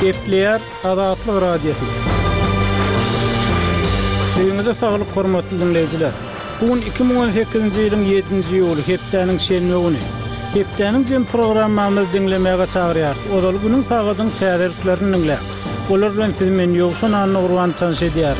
Gepleýär Azatlyk radiosu. Öňüňizde saglyk hormatly dinleýijiler. Bugün 2018-nji ýylyň 7-nji ýuly hepdeniň şenme güni. Hepdeniň jem programmamyzy dinlemäge çagyrýar. Ol günüň saгаtyň täzirliklerini dinläp. Olar bilen men ýoksun anny urwan tanış edýär.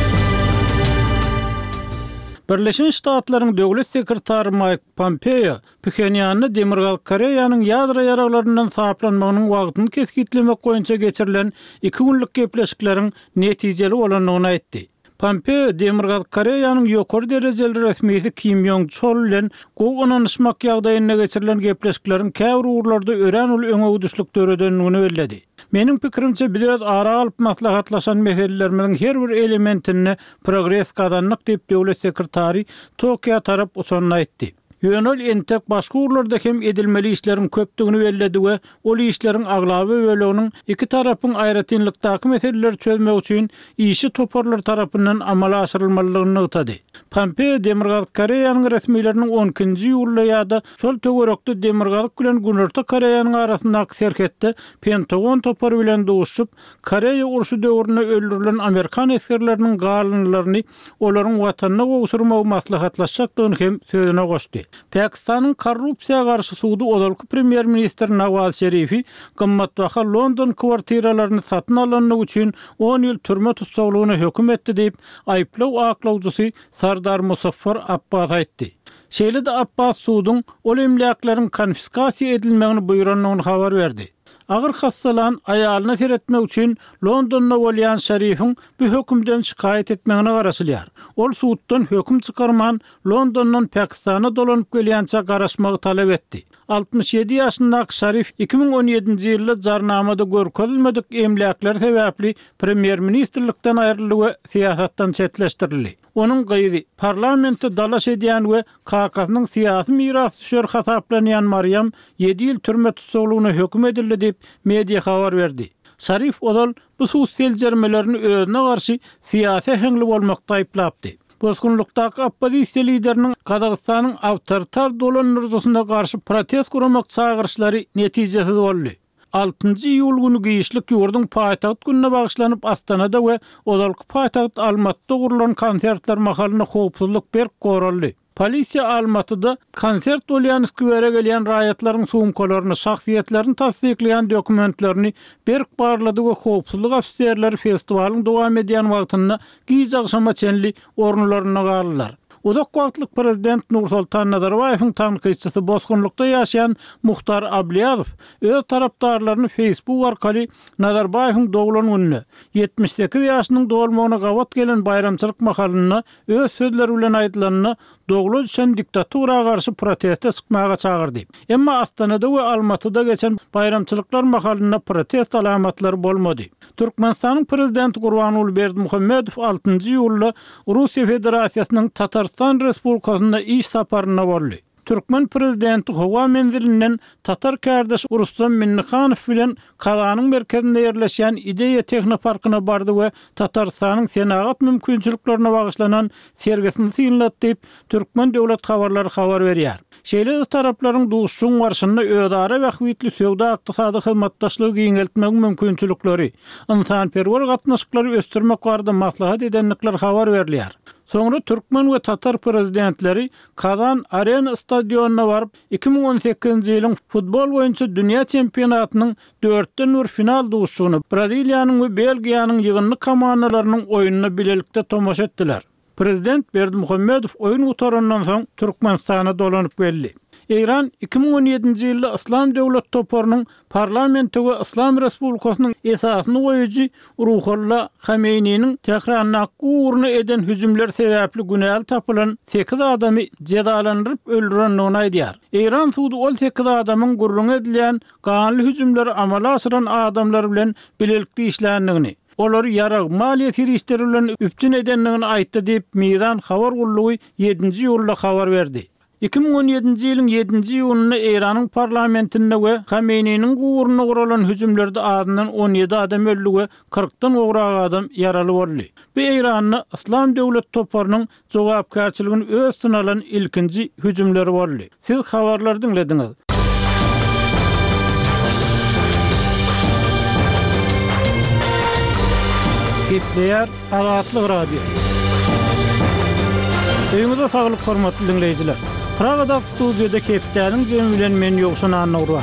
Birleşen Ştatlaryň döwlet sekretary Mike Pompeo, Pyongyanyň Demirgal Koreýanyň ýadro ýaraglaryndan saplanmagynyň wagtyny keskitlemek goýunça geçirilen 2 günlük gepleşikleriň netijeli bolanlygyny aýtdy. Pompeo Demirgal Koreýanyň ýokary derejeli resmiýeti Kim Jong-chol bilen goňanyşmak ýagdaýyna geçirilen gepleşiklerin käbir urlarda ören ul öňe uduşluk döredenligini belledi. Mening pikirimçe biz ara alyp maslahatlaşan meselelerimizin her bir elementini progress kazanmak diýip döwlet sekretary Tokyo tarap uçanyny aýtdy. Ýönel entek başga urlarda hem edilmeli işlerin köpdigini belledi we ol işlerin aglaby böleginiň iki tarapyň aýratynlykdaky meseleleri çözmek üçin işi toparlar tarapyndan amala aşyrylmalygyny ýetdi. Pompeo Demirgal Koreýanyň resmiýetleriniň 10-njy ýylda ýa-da şol töwerekde Demirgalyk bilen Günürta Koreýanyň arasyndaky serketde Pentagon topar bilen duşup Koreýa urşy döwründe öldürilen Amerikan eskerleriniň galynlaryny olaryň watanyna gowşurmagy maslahatlaşjakdygyny hem sözüne goşdy. Pakistanyň korrupsiýa garşy sudy olalky premier minister Nawaz Şerifi gymmatbaha London kwartiralaryny satyn alanyny üçin 10 ýyl türme tutsaglygyna höküm etdi diýip aýplaw aklawjysy Sardar Musaffar Abbas aýtdy. Şeýle-de Abbas sudyň ol emläklaryň konfiskasiýa edilmegini buýranyny habar berdi. Agyr hassalan aýalyna seretmek üçin Londonda bolýan Şerifiň bu hökümden şikayet etmegine garaşylýar. Ol suwtdan höküm çykarman Londondan Pakistana dolanyp gelýänçe garaşmagy talap etdi. 67 ýaşyndaky Şerif 2017-nji ýylda jarnamada görkezilmedik emläkler sebäpli premier ministrlikden aýryldy we siýasatdan çetleşdirildi. Onun gaýry parlamentde dalaş edýän we Kakasynyň syýasy mirasçyları hasaplanýan Maryam 7 ýyl türme tutsaglygyna höküm edildi diýip media habar berdi. Şerif odal bu sosial jermelerini özüne garşy syýasy heňli bolmakda aýplapdy. Bozgunlukdaky oppozisiýa lideriniň Kazakstanyň awtoritar dolanýarjysyna garşy protest guramak çagyrşlary netijesiz boldy. 6-njy ýul güni giýişlik ýurdun paýtagat gününe bagyşlanyp Astanada we olalky paýtagat Almatda gurulan konsertler mahalyna howpsuzlyk berk goraldy. Polisiýa Almatyda konsert bolýan skwerge gelýän raýatlaryň suwumkalaryny, şahsiýetlerini tasdikleýän dokumentlerini berk barlady we howpsuzlyk ofisiýerleri festiwalyň dowam edýän wagtyna giýjagşama çenli ornularyna garlylar. Uzak wagtlyk prezident Nursultan Nazarbayewiň tanqidçisi bozgunlukda ýaşaýan Muhtar Ablyazov öz tarapdarlaryny Facebook arkaly Nazarbayewiň dowulan gününe 78 ýaşynyň dowulmagyna gawat gelen bayramçylyk mahalyna öz sözleri bilen aýdylanyna doglu düşen diktaturaga garşy proteste çykmaga çagyrdy. Emma Astanada we Almatyda geçen bayramçylyklar mahalyna protest alamatlary bolmady. Türkmenistanyň prezidenti Gurbanuly Berdimuhammedow 6-njy ýylda Russiýa Federasiýasynyň Tatarstan Respublikasyna iş saparyna boldy. Türkmen prezidenti Howa menzilinden Tatar kardeş Rustam Minnixanow bilen Kazanyň merkezinde ýerleşýän Ideýa Texnoparkyna bardy we Tatarstanyň senagat mümkinçiliklerine bagyşlanan sergisini synlatdy diýip Türkmen döwlet habarlary habar berýär. Şeýle taraplaryň duşuşyň garşyna ödara we hüwitli söwda ykdysady hyzmatdaşlygy giňeltmek mümkinçilikleri, insanperwer gatnaşyklary ösdürmek barada maslahat edenlikler habar berilýär. Soňra Türkmen we Tatar prezidentleri Kazan Arena stadionuna baryp 2018-nji ýylyň futbol boýunça dünýä çempionatynyň 4-den bir final duşugyny Braziliýanyň we Belgiýanyň ýygynly komandalarynyň oýunyna bilelikde tomaşa etdiler. Prezident Berdimuhammedow oýun gutarandan soň Türkmenistana dolanyp geldi. İran 2017-nji ýylda İslam döwlet toparynyň parlamenti we İslam Respublikasynyň esasyny goýujy Ruhollah Hameyniň Tehranna gurny eden hüjümler sebäpli günäl tapylan 8 adamy cezalandyryp öldürenligini aýdýar. İran sudy ol 8 adamyň gurrun edilen ganly hüjümleri amala aşyran adamlar bilen bilelikde işländigini, olar ýarag maliýe firişleri bilen üpçün edenligini aýtdy diýip Mizan habar gullugy 7-nji ýylda habar berdi. 2017-nji ýylyň 7-nji ýylyna Iranyň parlamentinde we Hameyniň gurruna guralan hüjümlerde adından 17 adam öldü we 40-dan ograk adam ýaraly boldy. Bu Iranyň İslam döwlet toparynyň jogapkarçylygyny öz synalan ilkinji hüjümleri boldy. Siz habarlary dinlediňiz. Gepleýär Azatlyk radio. Öýüňizde saglyk hormatly dinleýijiler. Pragada studiýada Keptäniň jemi bilen men ýokşan anawra.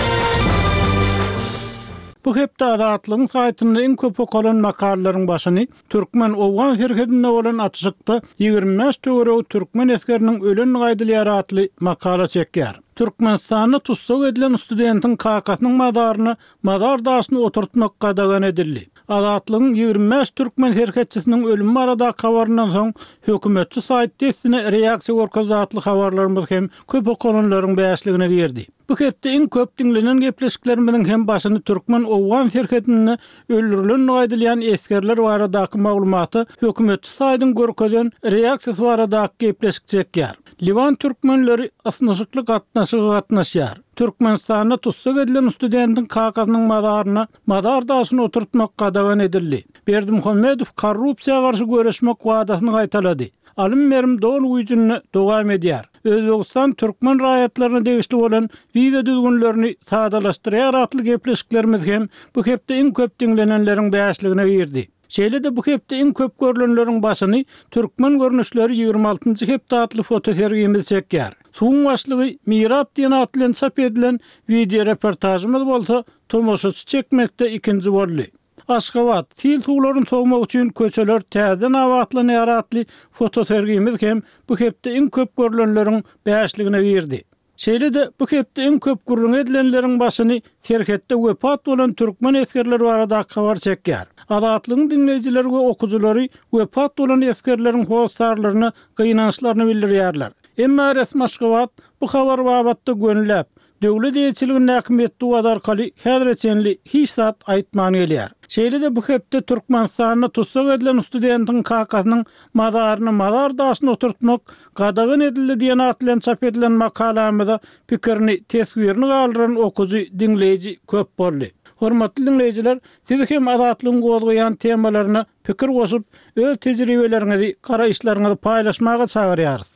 Bu hepde Azatlygyň saýtynda iň köp okalan makalalaryň başyny türkmen owgan herkedinde bolan atşykda 25 töwereg türkmen eskeriniň ölen gaýdylary atly makala çekýär. Türkmenistanyny tutsak edilen studentiň kakasynyň madaryny madar daşyny oturtmak gadagan edildi. Azatlygyň 25 türkmen herketçisiniň ölümi arada habaryndan soň hökümetçi saýtdysyna reaksiýa görkezatly habarlarymyz hem köp okanlaryň bäşligine girdi. Bu hepde iň köp dinlenen gepleşiklerimizin hem başyny türkmen owgan herketini öldürilen gaýdylyan eskerler baradaky maglumaty hökümetçi saýdyň görkezen reaksiýasy baradaky gepleşik çekýär. Livan türkmenleri asnaşykly gatnaşýar. Türkmenistanyna tutsak edilen studentiň kakasynyň madaryna madar daşyny oturtmak gadagan edildi. Berdimuhammedow korrupsiýaga garşy göreşmek wadasyny gaýtalady. Alym berim dol güýjüni dowam edýär. Özbegistan türkmen raýatlaryna degişli bolan wiza düzgünlerini sadalaşdyrýar atly gepleşiklerimiz hem bu hepde iň köp dinlenenleriň bäşligine girdi. Şeýle-de bu hepde iň köp görülenleriň başyny türkmen görnüşleri 26-njy hepde atly fotosergimiz çekýär. Suň başlygy Mirap diýen atly çap edilen video reportajymyz bolsa tomoşaçy çekmekde ikinji boldy. Aşgabat, fil tuğlaryny togmak üçin köçeler täzen awatlanýar atly fotosergimiz hem bu hepde iň köp görülenleriň bäşligine girdi. Şeýle-de bu hepde iň köp gurrun edilenleriň başyny herketde wepat bolan türkmen eskerleri barada habar çekýär. Azatlygyň dinleýijileri we okuwçylary wepat bolan eskerleriň howsarlaryny, gynançlaryny bildirýärler. Emma resmi Aşgabat bu habar babatda gönüläp, döwlet ýetçiliginiň häkimetli wadarkaly häzirçenli hiç zat aýtman gelýär. Şeýle-de bu hepde Türkmenistanyna tutsak edilen studentiň kakasynyň madaryny madar daşyna oturtmak gadagan edildi diýen atly çap edilen makalamyzda pikirini teswirini galdyran okuwçy dinleýiji köp boldy. Hormatly dinleýijiler, siz hem Azatlygyň gozgaýan temalaryna pikir goşup, öz tejribeleriňizi, garaýşlaryňyzy paýlaşmaga çagyrýarys.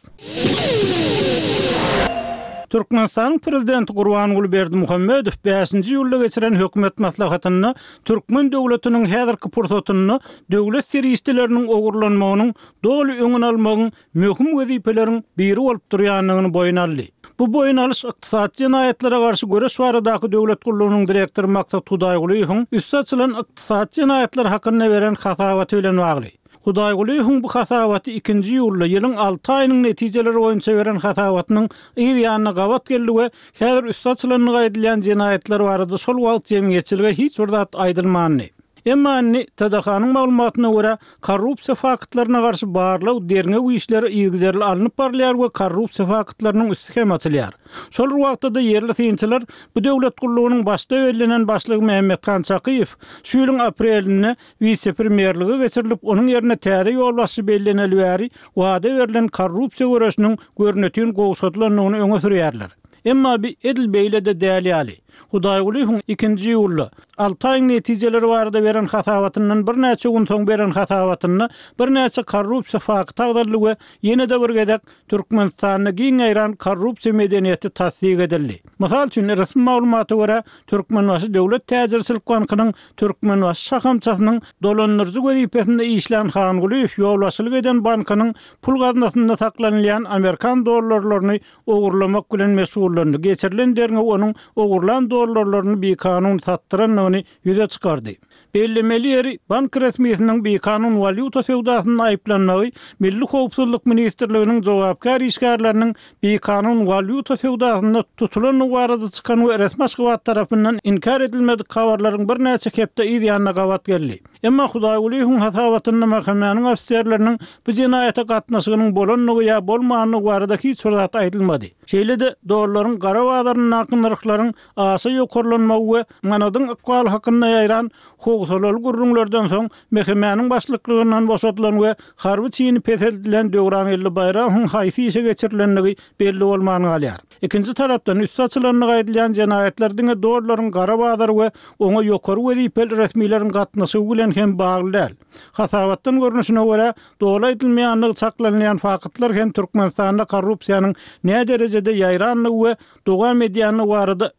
Türkmenistan prezidenti Gurbanguly Berdimuhammedow 5-nji ýylda geçiren hökümet maslahatyny türkmen döwletiniň häzirki pursatyny döwlet serýisleriniň ogurlanmagynyň doly öňüni almagyň möhüm wezifeleriň biri bolup durýanlygyny boýun aldy. Bu boýun alyş ykdysady jenaýatlary garşy göreş baradaky döwlet gurulunyň direktory Maksat Hudaýgulyň üstü açylan ykdysady jenaýatlar hakyna beren hasabaty bilen bagly. Hudaýgulyň bu hasabaty 2-nji ýylda ýylyň 6 aýynyň netijeleri boýunça beren hasabatynyň ýa-da gawat geldi we häzir üstü açylan gaýdylyan jenaýatlar barada şol wagt jemgyýetçilige hiç bir zat aýdylmandy. Emma TDH-nyň maglumatyna görä korrupsiýa faktlaryna garşy barlyk derňe güýçleri ýergideri alınıp barlýar we korrupsiýa faktlarynyň üstü hem açylýar. Şol wagtda yerli synçylar bu döwlet gurulunyň başda belirlenen başlygy Mehmetkan Çakyýew şu ýylyň aprelinde vice-premierligi geçirilip onuň ýerine täze ýolbaşçy belirleneli bäri wada berilen korrupsiýa görüşiniň görnetini gowşadylaryny öňe sürýärler. Emma bir edil beýle de däli. Hudaýgulyň 2-nji ýylda 6 aýyň netijeleri barada beren hasabatyndan bir näçe gün soň beren hasabatyny bir näçe korrupsiýa fakty tagdyrly we ýene-de bir gedek Türkmenistanyny giň aýran korrupsiýa medeniýeti tasdik edildi. Mysal üçin resmi maglumaty görä Türkmenbaşy döwlet täjirçilik bankynyň Türkmenbaşy şahamçasynyň dolandyryjy wezipesinde işlän Hanguly ýolbaşçylyk eden bankynyň pul gaznasynda saklanýan Amerikan dollarlaryny ogurlamak bilen meşgullandy. Geçirilen derňe onuň ogurlan dollarlaryny bir kanun satdyranyny ýüze çykardy. Bellemeli ýeri bank resmiýetiniň bir kanun valyuta sewdasyny aýplanmagy Milli Howpsuzlyk Ministrliginiň jogapkar işgärleriniň bir kanun valyuta sewdasyna tutulan barada çykan we resmi Aşgabat tarapyndan inkar edilmedik habarlaryň bir näçe hepde ýa-da gawat geldi. Emma Hudaýgulyň hasabatyny mahkemanyň ofisiýerleriniň bu jenaýata gatnaşygynyň bolanlygy ýa bolmaganlygy barada hiç bir zat aýdylmady. Şeýle-de dollaryň gara wagtlarynyň nakynlyklaryň aşy ýokarlanmagy we manadyň ykbal hakyna ýaýran howsalaly gurrunlardan soň mahkemanyň başlyklygynyň boşatylan we harby çyny petedilen döwran ýyly bayram haýsy geçirilenligi belli bolmany galýar. Ikinji tarapdan üst açylanyny gaýdylyan jenaýatlardyň dollaryň gara wagtlary we oňa ýokary wezipeli resmiýlerin gatnaşygy bilen hem bagly däl. Hasabatdan görnüşine görä doly edilmeýänligi saklanýan faktlar hem Türkmenistanda korrupsiýanyň näme derejede ýaýranlygy we dowam edýänligi barada pikirler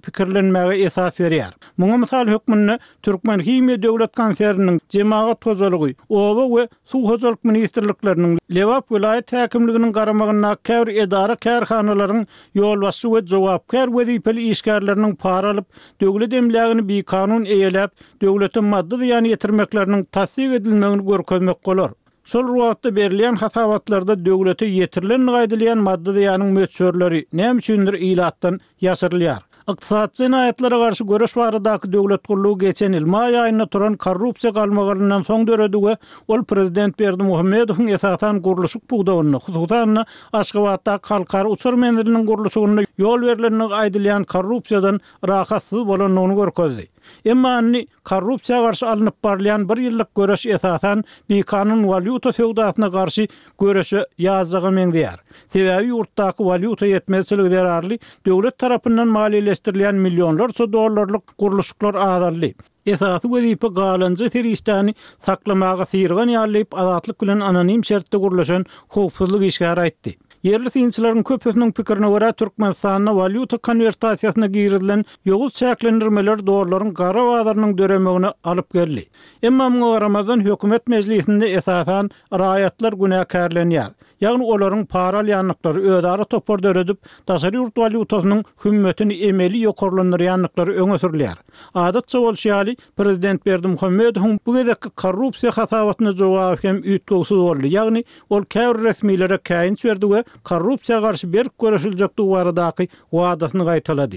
güýçlenmäge esas berýär. Muňa mysal hökmünde Türkmen Hime döwlet kanseriniň jemaat tozalygy, oba we suw hojalyk ministrlikleriniň Lewap vilayet häkimliginiň garamagyna käwr edara kärhanalaryň ýolbaşçy we jogapkär wezipeli işgärleriniň para alyp döwlet emlägini bir kanun eýelep döwlete maddi ýany ýetirmekleriniň tasdik edilmegini görkezmek bolar. Şol ruwatda berilýän hasabatlarda döwlete ýetirilen gaýdylýan maddi ýanyň möçörleri näme üçindir ilatdan ýaşyrylýar. Iqtisad jinayatlary garşy göreş baradaky döwlet gurulugy geçen il may aýyna turan korrupsiýa galmagynyň soň döredigi ol prezident Berdimuhammedowyň esasan guruluşyk bugdawyny, hususan Aşgabatda halkara uçur mendiliniň guruluşyna ýol berilenini aýdylýan korrupsiýadan rahatsyz bolanyny görkezdi. Emma korrupsiýa garşy alınıp barlayan bir ýyllyk göreş esasan bir kanun valyuta sowdasyna garşy göreşi ýazgyga meňdýär. Sebäbi ýurtdaky valyuta ýetmezçiligi derarly döwlet tarapyndan maliýeleşdirilýän millionlarça dollarlyk guruluşlar azarly. Esasy wezipe galanjy teristany saklamaga syrgan ýalyp azatlyk bilen anonim şertde gurulşan howpsuzlyk işgär aýtdy. Yerli synçylaryň köpüsiniň pikirine görä Türkmenistanyna valyuta konvertasiýasyna girilen ýogul çäklendirmeler dollaryň gara bazarynyň döremegine alyp geldi. Emma muňa garamadan hökümet mejlisinde esasan raýatlar günäkärlenýär. Ýagny olaryň para alýanlyklary ödara topar döredip, daşary ýurt valyutasynyň hümmetini emeli ýokarlandyrýanlyklary öňe sürilýär. Adatça bolşýaly prezident Berdimuhammedowyň bu gedekki korrupsiýa hasabatyna jogap hem üýtgüsiz boldy. Ýagny ol käwr resmiýlere käýinç berdi we korrupsiýa garşy berk göreşiljekdi baradaky wadasyny gaýtalady.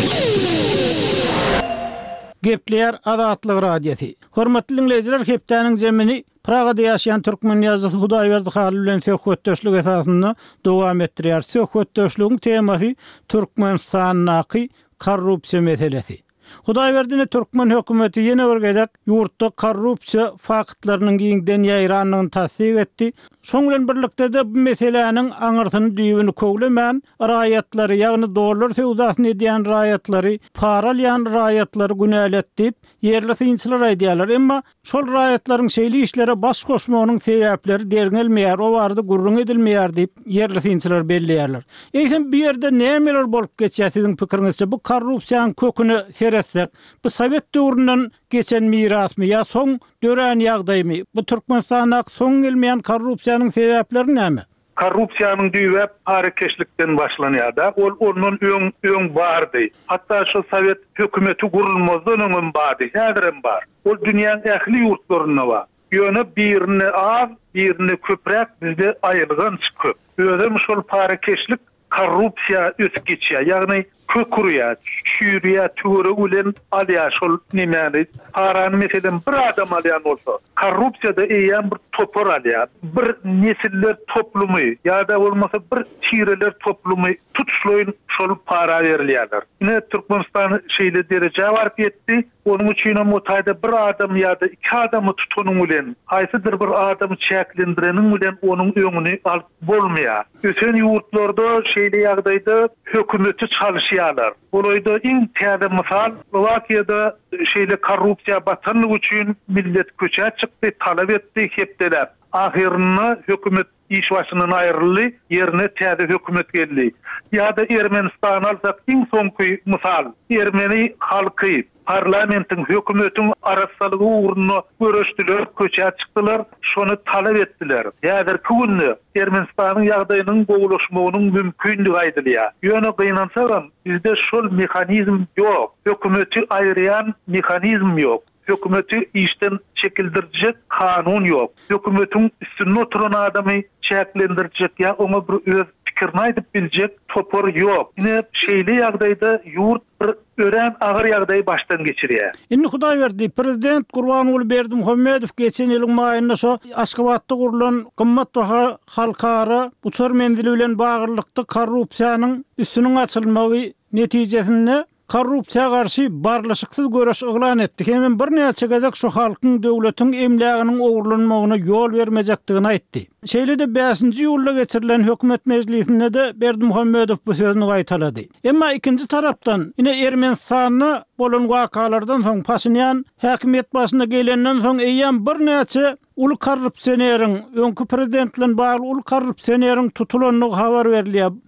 Gepler Azatlyk radiosi. Hormatly dinleyijiler, hepdeniň jemini Pragada ýaşaýan türkmen ýazgysy Hudaýberdi Halil bilen söhbetdeşlik esasynda dowam etdirýär. Söhbetdeşligiň temasy Türkmenistanyň korrupsiýa meselesi. Hudaýberdine Türkmen hökümeti ýene bir gezek ýurtda korrupsiýa faktlarynyň giňden ýaýranlygyny tasdik etdi. Şoň bilen birlikde de bu meseleniň aňyrtyny düýbüni köwlemän raýatlary, ýagny dollar sowdasyny edýän raýatlary, para alýan raýatlary günäletdi. Yerli synçylar aýdýarlar, emma şol raýatlaryň şeýli işlere baş goşmagynyň sebäpleri derňelmeýär, o barada gurrun edilmeýär diýip yerli synçylar belleýärler. Eýsem bir ýerde nämeler bolup geçýär siziň pikiriňizçe? Bu korrupsiýanyň köküni seretsek, bu Sowet döwründen geçen mirasmy ýa soň dören ýagdaýmy? Bu Türkmenistanyň soň gelmeýän korrupsiýanyň sebäpleri näme? Korrupsiýanyň düýbä parakeşlikden başlanýar da, onun öň bardy. Hatda şu Sowet hökümeti gurulmazdan öňün bardy, häzirim bar. Ol dünýäniň ähli ýurtlaryna bar. Ýöne birini az, birini köprek bizde aýylgan köp. Özüm şol parakeşlik korrupsiýa ösüp geçýär. Ýagny kökürýär, çürýär, töre ulen alýar şol nimeni. Parany meselen bir adam alýan bolsa, korrupsiýada eýen bir topar alýar. Bir nesiller toplumy ýa-da bolmasa bir tireler toplumy tutuşlaýyn şol para berilýär. Ine Türkmenistan şeýle derejä baryp ýetdi. Onuň üçin mutaýda bir adam ýa-da iki adamy tutanyň bilen, haýsydyr bir adamy çäklendireniň bilen onuň öňüni alyp bolmaýar. Ösen ýurtlarda şeýle ýagdaýda hökümeti çalışýarlar. Bolaýda iň täze mysal Slowakiýada şeýle korrupsiýa batanlyk üçin millet köçä çykdy, talap etdi, hepdeler. Ahirinde hökümet iş başından ayrıldı, yerine täze hökümet geldi. Ya da Ermenistan alsak iň soňky mysal, Ermeni halky parlamentin, hökümetin arassalygy uğruna görüşdiler, köçä çykdylar, şonu talap etdiler. Häzirki günde Ermenistanyň ýagdaýynyň goýulaşmagynyň mümkinligi aýdylýar. Ýöne gynansaram bizde şol mehanizm ýok, hökümeti aýryan mehanizm ýok. Hökümeti işten çekildirecek kanun yok. Hökümetin üstünde oturan adamı çeklendirecek ya ona bir öz pikirini aýdyp biljek topor yok. Yine şeýle ýagdaýda ýurt bir ören agyr ýagdaý baştan geçirýär. Indi Hudaýberdi prezident Gurbanuly Berdimuhammedow geçen ýylyň maýynda şo Aşgabatda gurulan gymmat baha halkara uçur mendili bilen bagyrlykda korrupsiýanyň üstüniň açylmagy netijesinde korrupsiýa garşy barlaşyksız göreş ýylan etdi. Hemen bir näçe gezek şu halkyň döwletiň emläginiň ogurlanmagyna ýol bermejekdigini aýtdy. Şeýle de 5-nji ýylda geçirilen hökümet mejlisinde de Berdimuhammedow bu sözüni gaýtalady. Emma ikinji tarapdan ine Ermenistanyna bolan wakalardan soň Pashinyan häkimet başyna gelenden soň eýen bir näçe ul korrupsiýoneriň, öňkü prezident bilen bagly ul korrupsiýoneriň tutulanyny habar berilýär.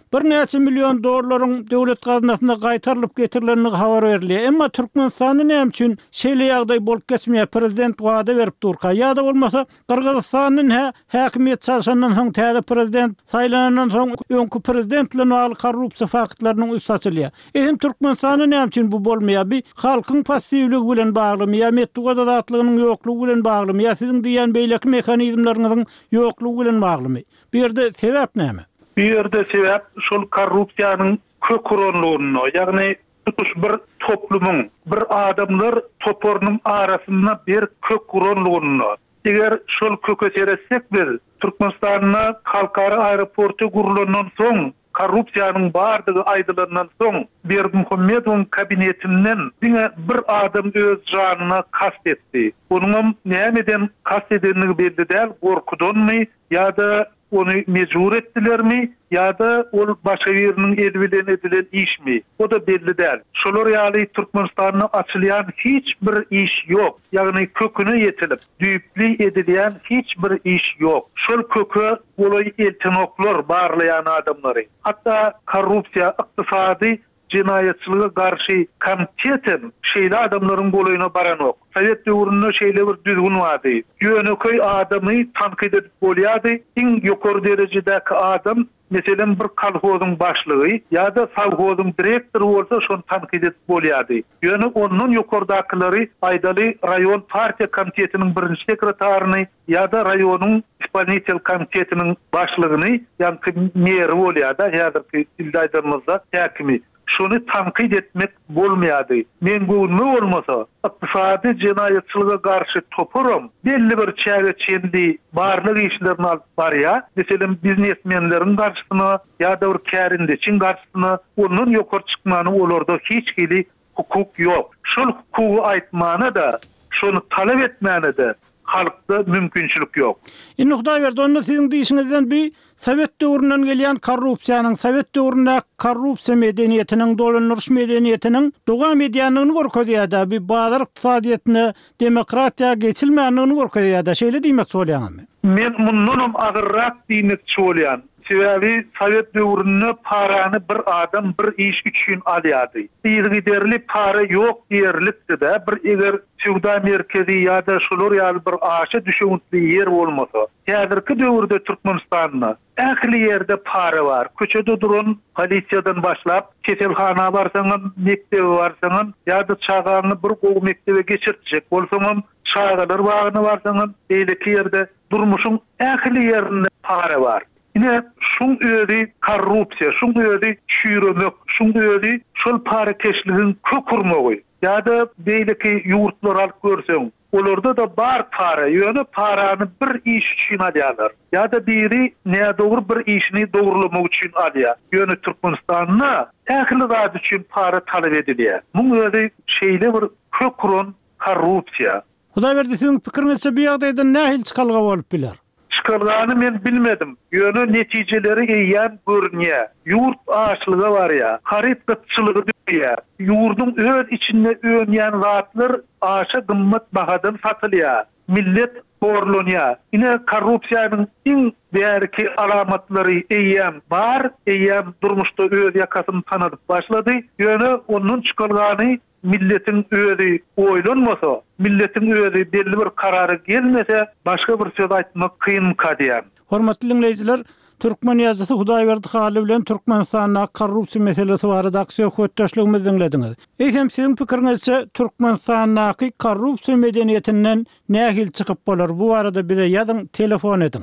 bir neçe milyon dollaryň döwlet gaznasyna gaýtarylyp getirileni habar berilýär. Emma Türkmenistany näme üçin şeýle ýagdaý bolup geçmeýär? Prezident wada berip durka. Ýa-da bolmasa Kyrgyzstanyň häkimiýet çarşandan soň täze prezident saýlanandan soň öňkü prezident bilen bagly korrupsiýa faktlarynyň üst açylýar. Türkmenistany näme üçin bu bolmaýar? Bir halkyň passivligi bilen baglymy, ýa metduga datlygynyň ýoklugy bilen baglymy, ýa siziň diýen beýleki mehanizmlaryňyň ýoklugy bilen baglymy? Bir ýerde sebäp näme? Bir ýerde sebäp şol korrupsiýanyň köküronlugyna, ýagny tutuş bir toplumyň, bir adamlar toporunyň arasynda bir köküronlugyna. Eger şol köke seresek biz Türkmenistanyň halkara aeroportu gurulandan soň korrupsiýanyň bardygy aýdylandan soň Berdimuhammedowyň kabinetinden bir adam öz janyna kast etdi. Onuň nämeden kast edenligi belli däl, gorkudanmy ýa-da onu mecbur etdilermi ýa-da ol başga ýeriniň edbilen edilen işmi? O da belli däl. Şolar ýaly Türkmenistanyň açylýan hiç bir iş ýok. Ýagny köküne ýetilip, düýpli edilýän hiç bir iş ýok. Şol kökü bolay eltinoklar barlayan adamlary. Hatda korrupsiýa, ykdysady cinayetçiliğe karşı komitetin şeýle adamlaryň bolayına baranok. Sovet döwründe şeýle bir düzgün wady. Ýöneköy adamy tankyd edip bolýardy. Iň ýokary derejedäki adam meselen bir kolhozyň başlygy ýa-da savhozyň direktory bolsa şonu tankyd edip bolýardy. Ýöne onuň ýokardakylary aýdaly rayon partiýa komitetiniň birinji sekretaryny ýa-da rayonyň исполнитель komitetiniň başlygyny ýa-da mer bolýardy. Häzirki ildaýdymyzda häkimi şonu tankyd etmek bolmaýardy. Men güňe bolmasa, ykdysady jinayetçiliğe garşy topurum belli bir çäge çendi barlyk işlerini alyp barýar. Meselem biznesmenleriň garşysyna ýa-da bir kärindeçiň garşysyna onuň ýokary çykmany olarda hiç hili hukuk ýok. Şol hukuky aýtmany da, şonu talep etmäni de halkda mümkinçilik ýok. Indi Hudaý berdi, onu siziň diýişiňizden bir Sovet döwründen gelýän korrupsiýanyň, Sovet döwründe korrupsiýa medeniýetiniň, dolanýaryş medeniýetiniň dogam edýänligini görkezýär, bir bazar ykdysadyýetine, demokratiýa geçilmänligini görkezýär. Şeýle diýmek bolýarmy? Men mundan agyrrak diýmekçi bolýan. Sebäbi Sovet döwründe parany bir adam bir iş üçin alýardy. Ýerli para ýok diýerlikde bir eger Suwda merkezi ýa-da şolar ýaly bir aşa düşüňli ýer bolmasa, häzirki döwürde Türkmenistanyň ähli ýerde para bar. Köçede duran polisiýadan başlap, keselhana barsaňam, mektebe barsaňam, ýa-da çağanyny bir gowy mektebe geçirtjek bolsaňam, çağalar bagyna barsaňam, eýleki ýerde durmuşyň ähli ýerinde para bar. Ine şun öýdi korrupsiýa, şun öýdi çüýremek, şun öýdi şol para keşligiň kökürmegi. Ýa-da beýleki ýurtlar alyp görseň, olarda da bar para, ýöne parany bir iş üçin alýarlar. Ýa-da biri nädogry bir işini dogurlamak üçin alýar. Ýöne Türkmenistanyň ähli zat üçin para talep edilýär. Bu öýdi şeýle bir köküron korrupsiýa. Hudaý berdi, siziň pikiriňizçe bu ýagdaýda nähil çykalga bolup biler? Çıkarlarını men bilmedim. Yönü neticeleri eýän görünýär. Yurt açlygy barýar. Harit gıtçılığı döýär. Yurdun öz içinde öňýän zatlar aşa gymmat bahadan satylýar. Millet horlanýar. Ine korrupsiýanyň iň bärki alamatlary eýän bar, eýän durmuşda öz ýakasyny tanadyp başlady. Ýöne onuň çykalgany milletin öýüri oýlanmasa, milletin öýüri belli bir karary gelmese, başga bir söz aýtmak kyn kadýar. Hormatly dinleýijiler, Türkmen ýazgysy Hudaý berdi haly bilen Türkmenistanyň korrupsiýa meselesi barada söhbetdeşligimizi dinlediňiz. Eýsem siziň pikiriňizçe Türkmenistanyň korrupsiýa medeniýetinden nähil çykyp bolar? Bu barada bize ýazyň, telefon ediň.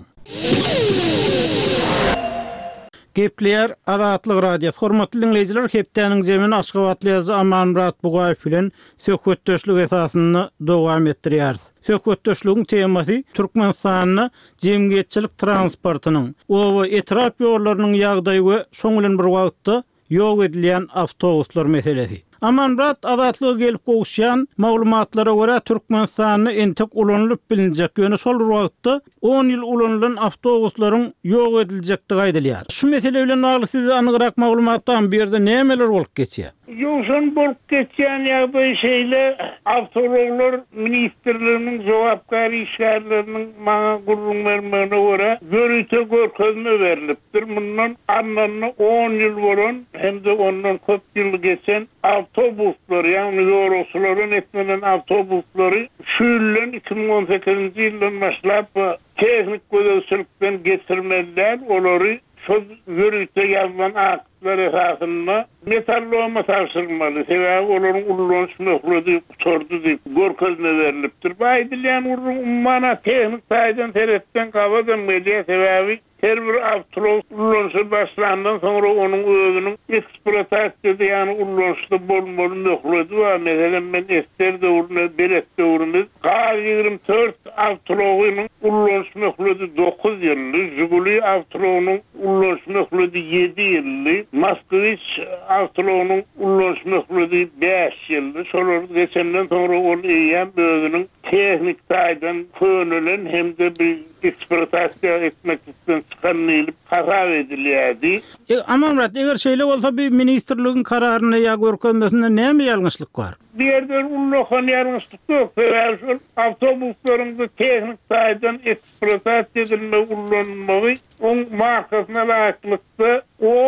Gepler Azatlyk radiosu. Hormatly dinleýijiler, hepdeniň zemin Aşgabatly ýazgy Amanmurat Bugaýew bilen söhbetdeşlik esasyny dowam etdirýär. Söhbetdeşligiň temasy Türkmenistanyň jemgyýetçilik transportynyň, owa etrap ýollarynyň ýagdaýy we şoň bilen bir wagtda ýok edilýän awtobuslar meselesi. Amanmurat Azatlyga gelip gowuşýan maglumatlara görä Türkmenistanyň entek ulanylyp bilinjek ýöne şol wagtda 10 ýyl ulanylan awtobuslaryň ýok ediljekdigi aýdylýar. Şu mesele bilen bagly size anygyrak maglumatdan berde nämeler bolup geçýär? Ýoşun bolup geçýän ýagdaý şeýle awtomobiller ministrliginiň jogapkary işgärleriniň maňa gurrun bermegine görä görüýte görkezme berilipdir. Mundan arnany 10 ýyl bolan hem de ondan köp ýyl geçen awtobuslar, ýagny ýolçylaryň etmelen awtobuslary şu ýylyň 2018-nji ýyldan başlap tehnik gözetçilikden geçirmeler, olary şu görüýte ýazılan aktlar esasında metalloma tapşyrylmaly. Sebäbi olaryň ullanýyş möhürleri sordy diýip görkezme berilipdir. Baýdylýan ummana tehnik taýdan teretden gabadan medya sebäbi her bir awtobus başlandan sonra onun özünün eksploatasiýasy ýani ullanýyşda bolmaly möhürleri we meselen men ester döwründe belet döwründe 24 awtobusynyň ullanýyş möhürleri 9 ýylly, Jiguli awtobusynyň ullanýyş möhürleri 7 ýylly, Moskvich awtobusynyň ullanýyş möhürleri 5 ýylly. Şolar geçenden sonra ol ýa özünün tehnik taýdan könülen hem de bir eksploatasiýa etmek için çıkarılıp karar edilýärdi. Aman Murat, eger şeýle bolsa bir ministrligiň kararyna ýa görkezmesinde näme ýalňyşlyk bar? Bir ýerde ullahan ýalňyşlyk ýok. Sebäbi awtobuslaryň tehnik taýdan eksploatasiýa edilme ullanmagy on markasyna laýyklykda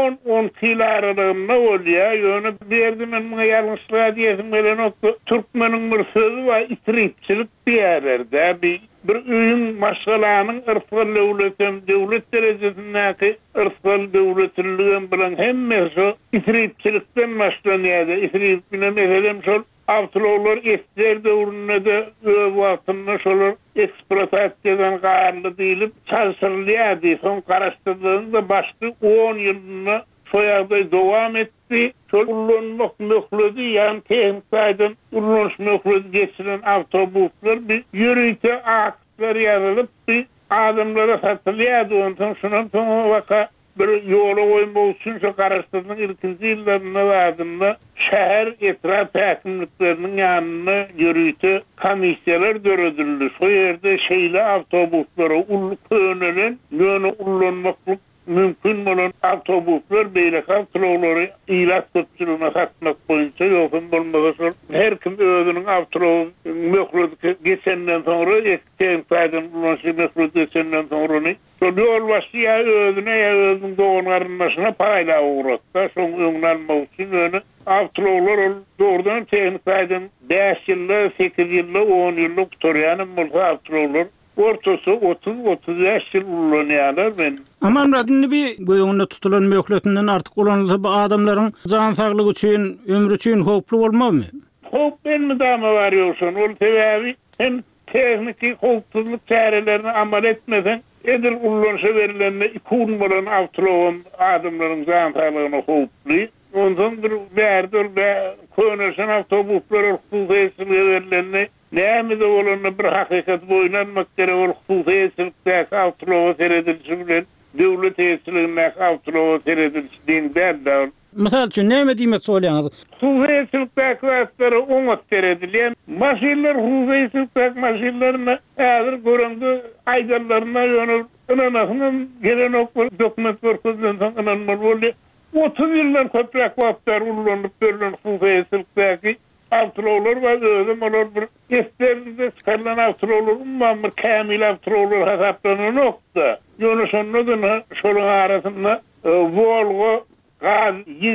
10 ýyl aralygynda bolýar. Ýöne bir ýerde men muňa ýalňyşlyk diýesim bilen Türkmeniň bir sözü we itiripçilik diýerler. Bir öýün maşgalanyň ırfal döwlet derejesindäki ırfal döwletçiligiň bilen hemmesi itiripçilikden başlanýar. Itirip bilen meselen şol awtobusllar ester döwründe de wagtynda şolar eksploatasiýadan garly diýilip çalışyrylýardy. Soň garaşdyrdygyňda başly 10 ýylyna şoýagda dowam etdi. Şol ullanmak möhürleri ýani tehnik taýdan ullanýyş möhürleri geçiren awtobuslar bir ýürüýte aktlar ýazylyp bir adamlara satylýardy. Ondan şondan soň waka bir ýola goýmak üçin şu garaşdyrdyň ilkinji ýyllarynda wagtynda şäher etraf häkimlikleriniň ýanyna ýürüýte komissiýalar döredildi. Şo ýerde şeýle awtobuslary könülen ýöne ullanmak mümkün bolan awtobuslar beýle awtobuslary ýylat köpçüligine satmak boýunça ýokun bolmasa her kim özüniň awtobus möhürleri geçenden sonra ekten taýdan ulanyş möhürleri geçenden sonra şol ýol başlaýar özüne özüniň doganlaryna paýla uğratsa şoň öňlenmek üçin öňe awtobuslar doğrudan tehnik taýdan 5 ýyl, 8 ýyl, 10 ýyl tuturýan bolsa awtobuslar ortasy 30-35 ýyl ullanýarlar men. Aman radini bir göýüňde tutulan möhürletinden artyk ulanylsa bu adamlaryň jan saglygy üçin, ömrü üçin howply bolmazmy? Howp belmi dama bar ýoksun. Ol sebäbi hem tehnik howpsuzlyk çärelerini amal etmeden edil ullanýyşa berilende 2 gün bolan awtobus adamlaryň jan saglygyna howply. Ondan bir bärde könülen awtobuslar hukuky berilende näme de bolany bir hakykat boýlanmak gerek ol hukuky awtobus seredilişi bilen döwlet eýetçiligine awtobus seredilişi diýilýär. Mysal üçin näme diýmek bolýar? Hukuky klasları oňat seredilýär. Maşinler hukuky maşinlerini häzir görende aýdarlaryna ýönel ynanasynyň gelen dokument görkezden soň ynanmaly boldy. 30 ýyldan köpräk wagtlar ulanyp berilen hukuky awtobuslar we özüm olar bir esterinde çıkarılan awtobuslar umman bir kamil awtobuslar hesaplananokda. Ýöne şondan şonuň arasynda Volvo gaz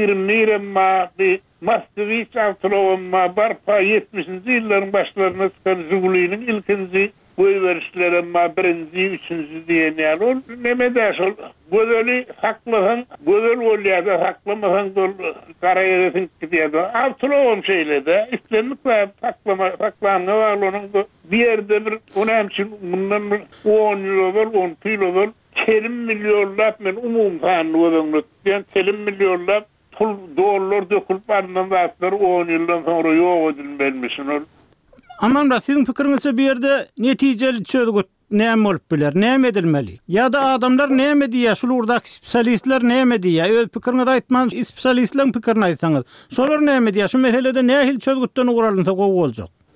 20 ma bir Moskvich awtobusy barpa 70-nji ýyllaryň başlaryna çıkan Jiguli'niň ilkinji goýberişleri ma birinji, üçüncü diýenler ol. Näme şol gözeli saklasan, gözel bolýar, saklamasan gara ýeresin diýär. Awtobus şeýlede islenip saklanyp alanyň bir ýerde bir önemli bundan 10 ýyl, 10 kilo kelim milyonlap men umum kanunu diýen kelim milyonlap pul dollar dökülip baryndan wagtlar 10 ýyldan sonra ýok edilmemişin. Aman da sizin pikiriňizçe bir ýerde netijeli çözgüt näme bolup biler, näme edilmeli? Ya da adamlar näme diýär, şulurdaky spesialistler näme diýär? Öz pikiriňizi aýtman, spesialistleriň pikirini aýtsaňyz. Şolar näme diýär? Şu meselede nähil çözgütden uralynsa gowy boljak?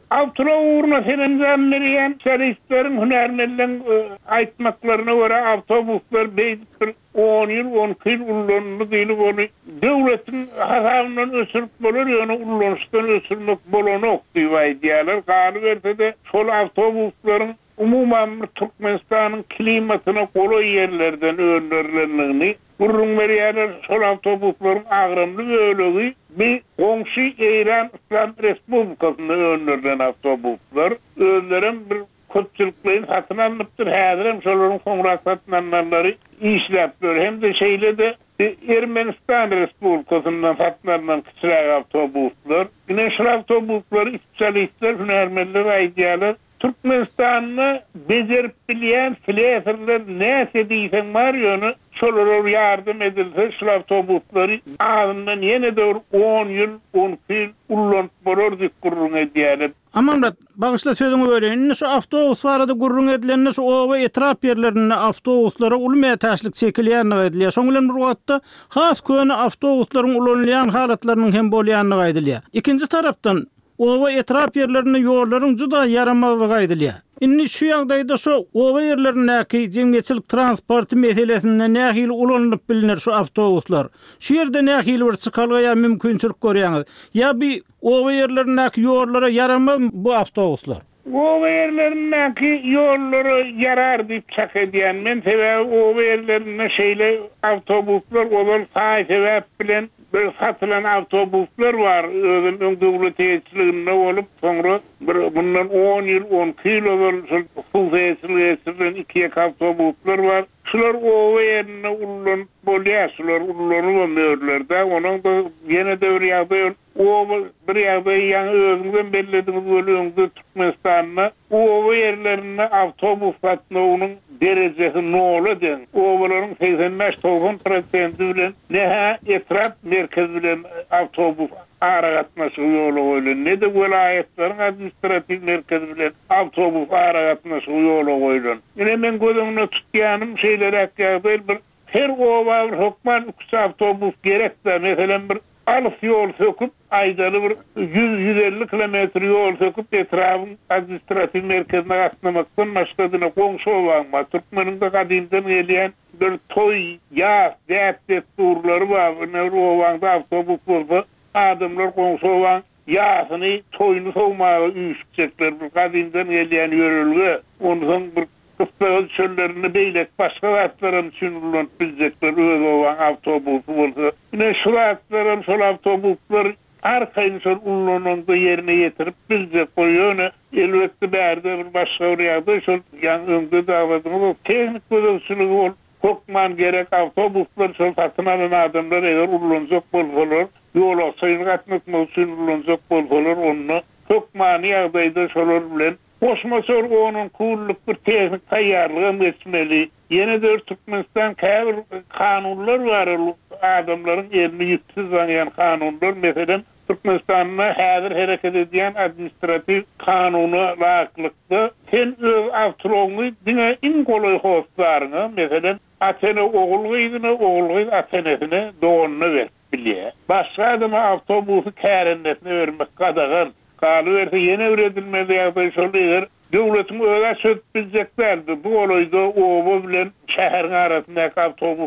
Avtro uğruna senem veriyen servislerin hünermellen aytmaklarına göre avtobuslar bir 10 yıl 12 yıl ullanılı değil onu devletin hasabından ösürüp bolur yani ullanıştan ösürmek bolonu okuyuva diyorlar. Kanı verse de sol avtobusların umuman Türkmenistan'ın klimatına kolay yerlerden önerilenliğini gurrun veriyorlar. Sol avtobusların ağrımlı öylüğü bir komşu İran İslam Respublikası'nda önerilen avtobuslar özlerin bir köpçülüklerin satın alınıptır. Hem şoların sonra satın alınanları işlepler. Hem de şeyle de Ermenistan Respublikası'ndan satın alınan kısrak avtobuslar. Güneşli avtobusları ispecialistler, hünermenler, aydiyalar Türkmenistan'ı becerip bilen fileserler neyse deysen var ya onu şolara yardım edilse şu avtobusları ağzından yine de 10 yıl 12 yıl ullanıp bolor kurrun ediyorlar. Amamrat, bağışla sözüňi öreýin. Şu avtobus barada gurrun edilenine şu owa etrap yerlerine avtobuslara ulmaya taşlyk çekilýänligi edilýär. Şoň bilen bir wagtda has köni avtobuslaryň ulanýan halatlarynyň hem bolýanlygy aýdylýar. Ikinji tarapdan owa etrap yerlerine ýollaryň juda yaramazlygy aýdylýar. Inni şu ýagdaýda şu owa yerlerindäki jemgyýetçilik transporty meselesinde nähili ulanıp bilinir şu avtobuslar. Şu ýerde nähili bir çykalga mümkinçilik görýäňiz. Ya bir owa yerlerindäki ýollara yaramaz bu avtobuslar? Owa yerlerindäki ýollara yarar diýip çak edýän men owa yerlerinde şeýle avtobuslar olan sebäp bilen bir satılan avtobuslar var. Özünün devlet teşkilatında olup sonra bundan 10 yıl 12 yıl full teşkilatından 2 avtobuslar var. Şular owa yerine ullanıp bolýar, şular ullanýarlar. Onun da yine de bir ýagdaý bir ýagdaý ýa özüňden bellediniz bölüňde Türkmenistan'da owa yerlerine avtobus satmagynyň derecesi nolu den. Owaların 85-90% bilen näha etrap merkez bilen avtobus aragatnaşy ýolu goýulan. Ne de welaýetlaryň administrativ merkez bilen avtobus aragatnaşy ýolu goýulan. Ine men gözümde tutýanym şeýler ýagdaý bir her owa hukman 3 avtobus gerekde. Meselem bir alys ýol söküp aýdaly bir 100-150 kilometr ýol söküp etrafyň administrativ merkezine gatnamakdan maşgadyna goňşy bolma. Türkmeninde gadymdan gelýän bir toy ýa däpde turlary bar. Owanda avtobus bolsa adamlar goňşy bolan ýasyny toyuny sowmagy üýtjekler. Bir gadymdan gelýän ýörelgi onuň bir kısa çöllerini beylek başka atlarım sünürlüğün bilecekler öz olan avtobus olsa. Yine şu atlarım sol avtobuslar arkayını sol ulununda yerine getirip bilecek koyuyor. Elbette berde bir başka oraya sol yan önde davatımız teknik gözümsülüğü ol. Kokman gerek avtobuslar sol satın alan adamlar eğer ulunacak bolsalar yol olsayın katmak sünürlüğünecek bolsalar onu kokmani yağdayda solar bilen Osmasor onun kulluk bir teknik taýýarlygy geçmeli. Yine de Türkmenistan kanunlar var. Adamların elini yüksüz zanyan kanunlar. Mesela Türkmenistan'da häzir hereket edýän administrativ kanunu laýyklykda sen öz avtology diňe in golay hoslarını mesela atene oğulgyny atenesine doğanına ver bilýär. Başga adama avtobusu kärennesine vermek kadagan. Kalı verse yeni üretilmedi ýagdaý şoldyr. Döwletiň öňe söz bileceklerdi. Bu olayda owa bilen şäheriň arasyndaky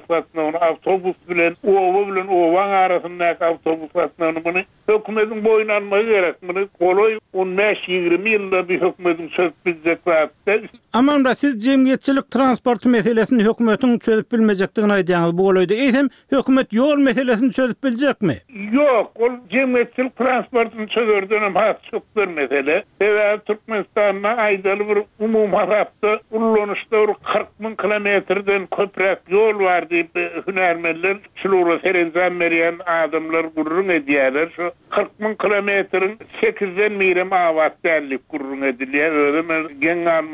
avtobus bilen owaň arasyndaky avtobus satnagyny hökümetiň boyuna almagy gerek. Muny kolay 15-20 ýylda bir hökümetiň söz bileceklerdi. Amanda siz jemgyýetçilik transport meselesini hökümetiň çözüp bilmejekdigini aýdýaňyz. Bu olayda eýsem hökümet ýol meselesini çözüp biljekmi? Ýok, ol jemgyýetçilik transportyny çözerden hem çokdur mesele. Türkmenistan'da aydaly bir umum harapda ullanışda 40.000 kilometrden köprek yol var diýip hünermenler şulara serenzam berýän adamlar gurrun edýärler. Şu 40.000 kilometrin 8den mirim awat dälik gurrun edilýär. Öňe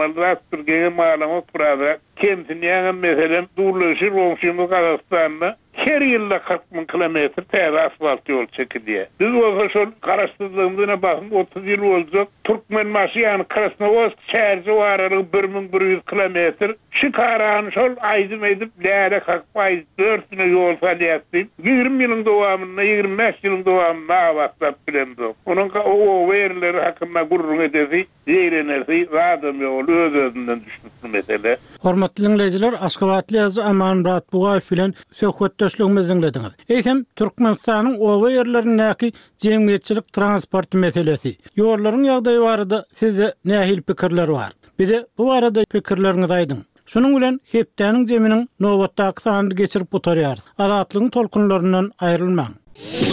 geňalmalar, geňe malama prada kemtiniň meselem durlaşyr Gazakstan'da her ýylda 40.000 kilometr täze asfalt ýol çekilýär. Biz bolsa şol garaşdyrdygyna bakyn 30 ýyl boljak Türkmenmaşy Krasnovodsk şäherçi waralygy 1100 kilometr. Şu karan şol aýdym edip läre 4 ýol salýatdy. 20 ýylyň dowamynda 25 ýylyň dowamynda awatap bilendi. Onuň o werleri hakynda gurrun edesi, ýerenersi, adam ýoly öz-özünden düşmüşdi mesele. Hormatly dinleyijiler, Aşgabatly ýazy Aman Murat Bugaýew bilen söhbetdeşligimizi dinlediňiz. Eýsem Türkmenistanyň owa ýerlerindäki jemgyýetçilik transporty meselesi. Ýollaryň ýagdaýy barada sizde nähil pikirler bar? Bize bu arada pikirleriňizi aýdyň. Şunun bilen hepdäniň jeminiň nowatdaky sanyny geçirip oturýar. Azatlygyň tolkunlaryndan aýrylmaň.